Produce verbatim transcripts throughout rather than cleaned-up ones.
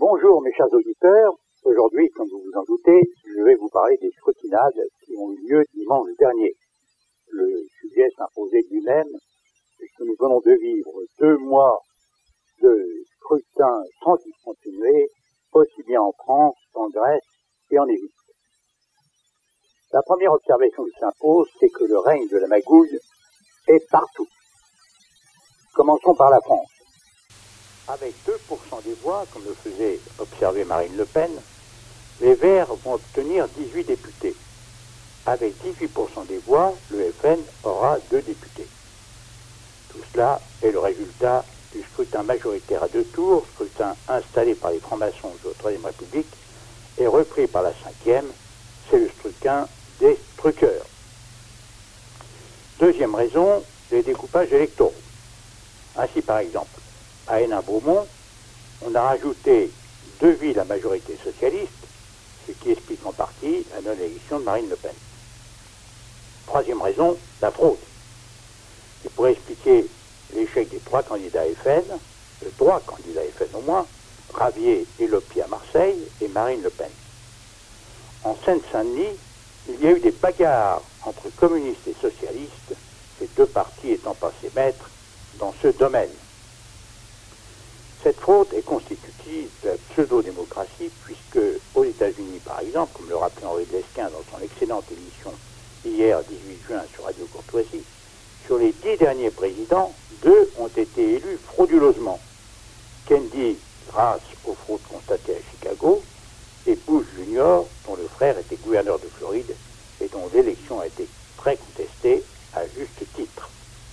Bonjour mes chers auditeurs, aujourd'hui, comme vous vous en doutez, je vais vous parler des scrutinades qui ont eu lieu dimanche dernier. Le sujet s'imposait de lui-même, puisque nous venons de vivre deux mois de scrutin sans discontinuer, aussi bien en France qu'en Grèce et en Égypte. La première observation qui s'impose, c'est que le règne de la magouille est partout. Commençons par la France. Avec deux pour cent des voix, comme le faisait observer Marine Le Pen, les Verts vont obtenir dix-huit députés. Avec dix-huit pour cent des voix, le F N aura deux députés. Tout cela est le résultat du scrutin majoritaire à deux tours, scrutin installé par les francs-maçons de la Troisième République et repris par la Cinquième, c'est le scrutin des truqueurs. Deuxième raison, les découpages électoraux. Ainsi, par exemple, à Hénin-Beaumont, on a rajouté deux villes à majorité socialiste, ce qui explique en partie la non-élection de Marine Le Pen. Troisième raison, la fraude. Qui pourrait expliquer l'échec des trois candidats F N, de trois candidats F N au moins, Ravier et Lopi à Marseille et Marine Le Pen. En Seine-Saint-Denis, il y a eu des bagarres entre communistes et socialistes, ces deux partis étant passés maîtres dans ce domaine. Cette fraude est constitutive de la pseudo-démocratie puisque aux États-Unis, par exemple, comme le rappelait Henri de Lesquin dans son excellente émission hier, dix-huit juin, sur Radio Courtoisie, sur les dix derniers présidents, deux ont été élus frauduleusement. Kennedy, grâce aux fraudes constatées à Chicago, et Bush junior, dont le frère était gouverneur de Floride et dont l'élection a été très contestée à juste titre.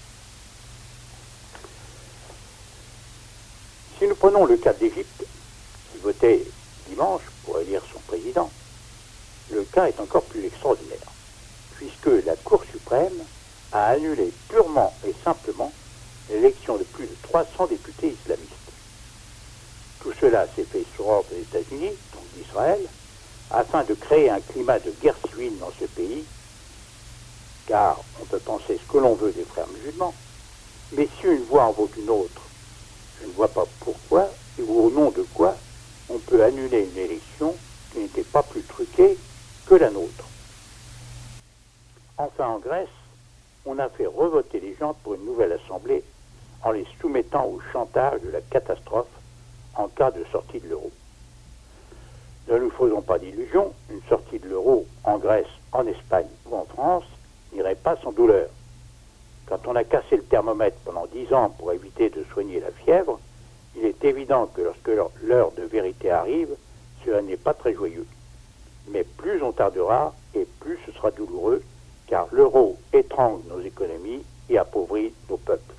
Si nous prenons le cas d'Égypte, qui votait dimanche pour élire son président, le cas est encore plus extraordinaire, puisque la Cour suprême a annulé purement et simplement l'élection de plus de trois cents députés islamistes. Tout cela s'est fait sur ordre des États-Unis, donc d'Israël, afin de créer un climat de guerre civile dans ce pays, car on peut penser ce que l'on veut des frères musulmans, mais si une voix en vaut une autre, je ne vois pas pourquoi et au nom de quoi on peut annuler une élection qui n'était pas plus truquée que la nôtre. Enfin, en Grèce, on a fait revoter les gens pour une nouvelle assemblée en les soumettant au chantage de la catastrophe en cas de sortie de l'euro. Ne nous faisons pas d'illusions, une sortie de l'euro en Grèce, en Espagne ou en France n'irait pas sans douleur. Quand on a cassé le thermomètre pendant dix ans pour éviter de soigner la fièvre, il est évident que lorsque l'heure de vérité arrive, cela n'est pas très joyeux. Mais plus on tardera et plus ce sera douloureux, car l'euro étrangle nos économies et appauvrit nos peuples.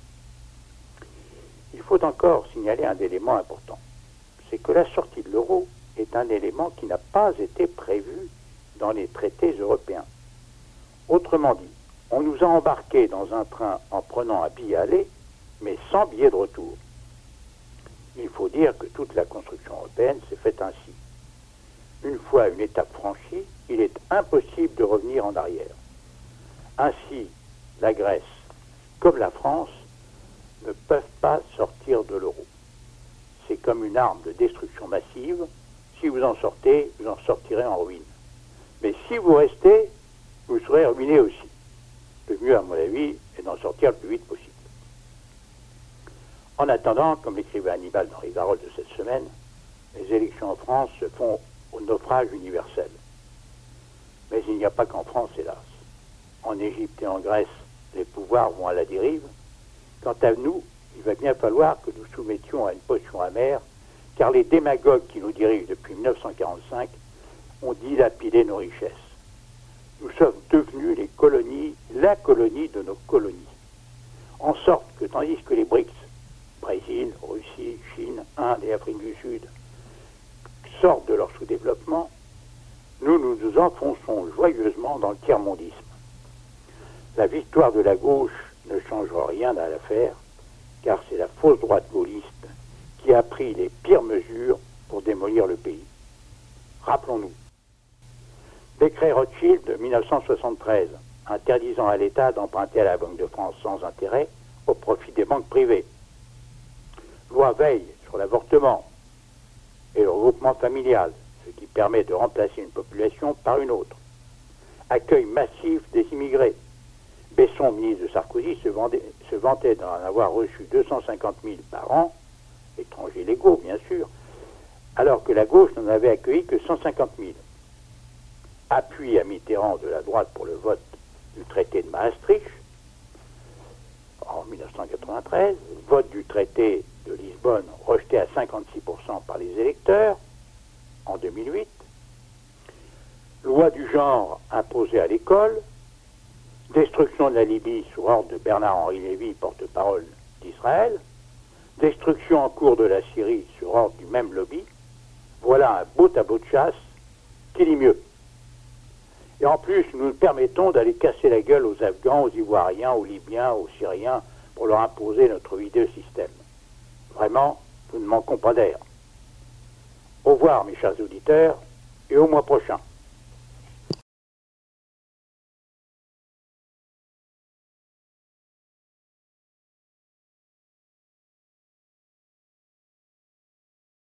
Il faut encore signaler un élément important, c'est que la sortie de l'euro est un élément qui n'a pas été prévu dans les traités européens. Autrement dit, on nous a embarqués dans un train en prenant un billet aller, mais sans billet de retour. Il faut dire que toute la construction européenne s'est faite ainsi. Une fois une étape franchie, il est impossible de revenir en arrière. Ainsi, la Grèce, comme la France, ne peuvent pas sortir de l'euro. C'est comme une arme de destruction massive. Si vous en sortez, vous en sortirez en ruine. Mais si vous restez, vous serez ruiné aussi. Le mieux, à mon avis, est d'en sortir le plus vite possible. En attendant, comme l'écrivait Hannibal dans les Paroles de cette semaine, les élections en France se font au naufrage universel. Mais il n'y a pas qu'en France, hélas. En Égypte et en Grèce, les pouvoirs vont à la dérive. Quant à nous, il va bien falloir que nous soumettions à une potion amère, car les démagogues qui nous dirigent depuis mille neuf cent quarante-cinq ont dilapidé nos richesses. Nous sommes devenus les colonies, la colonie de nos colonies. En sorte que tandis que les B R I C S, Brésil, Russie, Chine, Inde et Afrique du Sud, sortent de leur sous-développement, nous nous nous enfonçons joyeusement dans le tiers-mondisme. La victoire de la gauche ne changera rien à l'affaire, car c'est la fausse droite gaulliste qui a pris les pires mesures pour démolir le pays. Rappelons-nous. Décret Rothschild de mille neuf cent soixante-treize, interdisant à l'État d'emprunter à la Banque de France sans intérêt au profit des banques privées. Loi Veil sur l'avortement. et le regroupement familial, ce qui permet de remplacer une population par une autre. Accueil massif des immigrés. Besson, ministre de Sarkozy, se, vendait, se vantait d'en avoir reçu deux cent cinquante mille par an, étrangers légaux bien sûr, alors que la gauche n'en avait accueilli que cent cinquante mille. Appui à Mitterrand de la droite pour le vote du traité de Maastricht en mille neuf cent quatre-vingt-treize, vote du traité de Lisbonne rejeté à cinquante-six pour cent par les électeurs en deux mille huit, loi du genre imposée à l'école, destruction de la Libye sous ordre de Bernard-Henri Lévy, porte-parole d'Israël, destruction en cours de la Syrie sur ordre du même lobby. Voilà un beau tableau de chasse qui dit mieux. Et en plus, nous nous permettons d'aller casser la gueule aux Afghans, aux Ivoiriens, aux Libyens, aux Syriens pour leur imposer notre vidéo système. Vraiment, nous ne manquons pas d'air. Au revoir mes chers auditeurs et au mois prochain.